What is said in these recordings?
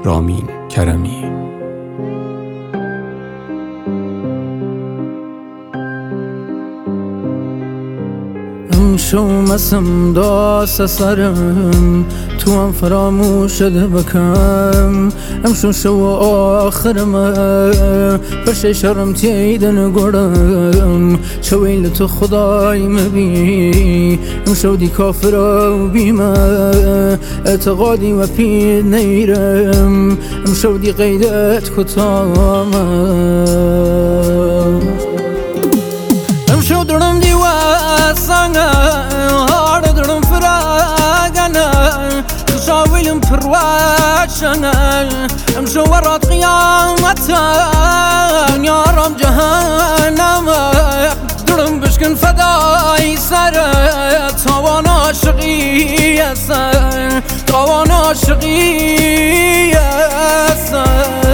رامین کرمی. شو مسم داست سرم تو هم فراموش بکم شو آخرم فرش شرم تیدن گرم شویل تو خدای مبی شو دی کافر و بیمه اعتقادی و پید نیرم شو دی قیدت کتامه شو درم دی واسانه هار درم فراغانه خشاويلم پرواشانه شو ورات قيامته يا رب جهنم درم بشكن فداي سره طوان عاشقی سر طوان عاشقی سر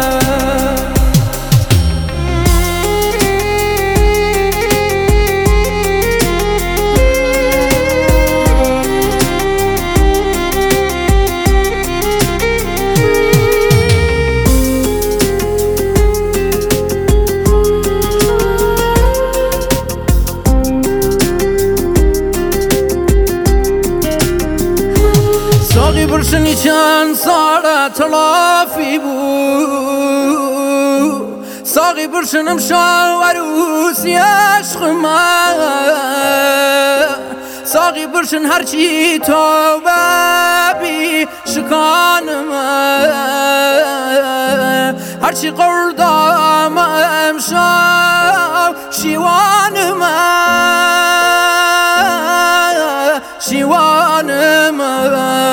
ساقی برشنی چند ساعت تلافی بود ساقی برشنم شال عروسی عشق من ساقی برشن هرچی تو ببی شکان من هرچی قردام امشب شیوان من شیوان من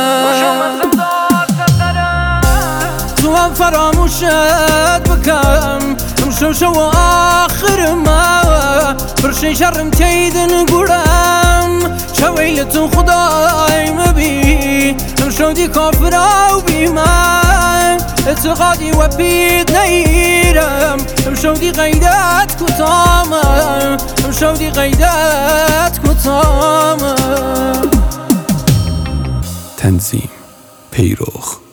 تو هم فراموشت بکم شو آخر ما فرشی شرم تیدن گرم شویل تو خدای مبی شو دی کافر و بیمن اعتقادی و پید نیرم شو دی قیدت کتامم شو دی قیدت کتامم. تنظیم پیروخ